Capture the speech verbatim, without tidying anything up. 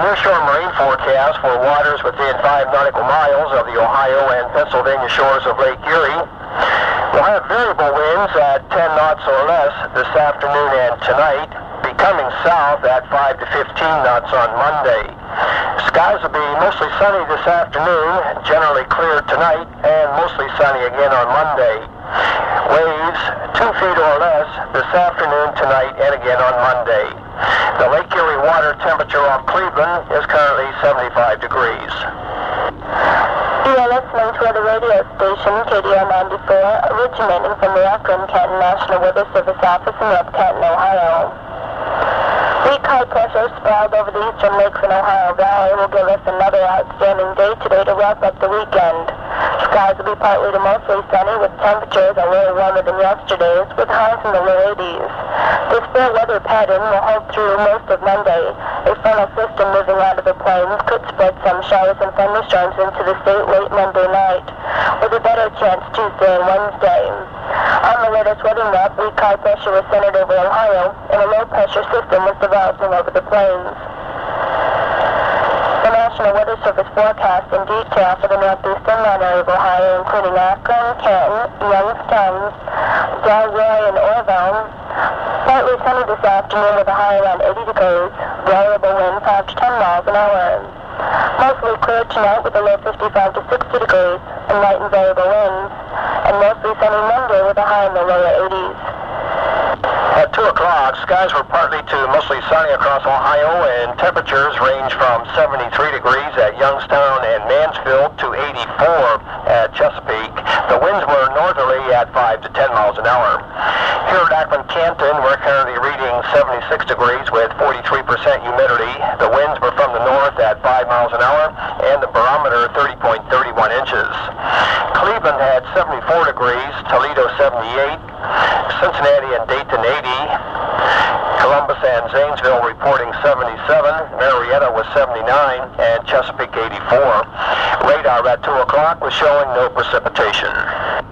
nearshore marine forecast for waters within five nautical miles of the Ohio and Pennsylvania shores of Lake Erie. We'll have variable winds at ten knots or less this afternoon and tonight, becoming south at five to fifteen knots on Monday. Skies will be mostly sunny this afternoon, generally clear tonight, and mostly sunny again on Monday. Waves two feet or less this afternoon, tonight, and again on Monday. The Lake Erie water temperature off Cleveland is currently seventy-five degrees. You are listening to the radio station K D R ninety-four, originating from the Akron Canton National Weather Service office in North Canton, Ohio. Weak high pressure sprawled over the eastern lakes in Ohio Valley will give us another outstanding day today to wrap up the weekend. Skies will be partly to mostly sunny with temperatures a little warmer than yesterday's, with highs in the low eighties. This fair weather pattern will hold through most of Monday. A frontal system moving out of the plains could spread some showers and thunderstorms into the state late Monday night, with a better chance Tuesday and Wednesday. On the latest weather map, weak high pressure was centered over Ohio, and a low pressure system was developing over the plains. The National Weather Service forecast in detail for the northeastern area of Ohio, including Akron, Canton, Youngstown, Delray, and Orville. Partly sunny this afternoon with a high around eighty degrees, variable wind five to ten miles an hour. Mostly clear tonight with a low fifty-five to sixty degrees and light and variable winds, and mostly sunny Monday with a high in the lower eighties. At two o'clock, skies were partly to mostly sunny across Ohio, and temperatures range from seventy-three degrees at Youngstown and Mansfield to eighty-four at Chesapeake. The winds were northerly at five to ten miles an hour. Here at Akron Canton, we're currently reading seventy-six degrees with forty-three percent humidity. The winds were from the north at five miles an hour, and the barometer thirty point three one inches. Cleveland had seventy-four degrees, Toledo seventy-eight, Cincinnati and Dayton eighty, Columbus and Zanesville reporting seventy-seven, Marietta was seventy-nine, and Chesapeake eighty-four. Radar at two o'clock was showing no precipitation.